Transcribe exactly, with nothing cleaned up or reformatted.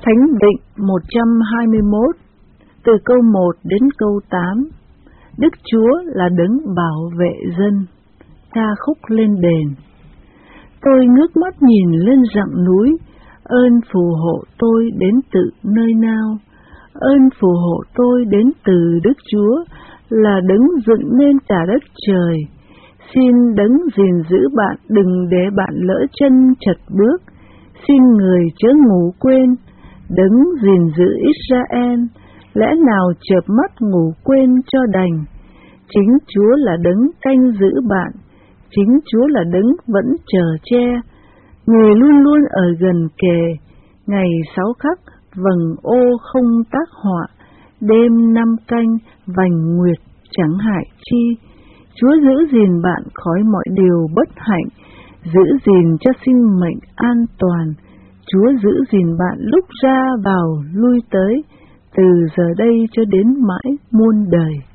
Thánh Vịnh một trăm hai mươi mốt, từ câu một đến câu tám. Đức Chúa là đấng bảo vệ dân. Ca khúc lên đền. Tôi ngước mắt nhìn lên dặng núi, ơn phù hộ tôi đến từ nơi nào? Ơn phù hộ tôi đến từ Đức Chúa, là đấng dựng nên cả đất trời. Xin đấng gìn giữ bạn, đừng để bạn lỡ chân trật bước. Xin người chớ ngủ quên, đấng gìn giữ Israel, lẽ nào chợp mắt ngủ quên cho đành. Chính Chúa là đấng canh giữ bạn, chính Chúa là đấng vẫn chờ che. Người luôn luôn ở gần kề, ngày sáu khắc vầng ô không tác họa, đêm năm canh vành nguyệt chẳng hại chi. Chúa giữ gìn bạn khỏi mọi điều bất hạnh, giữ gìn cho sinh mệnh an toàn. Chúa giữ gìn bạn lúc ra vào lui tới, từ giờ đây cho đến mãi muôn đời.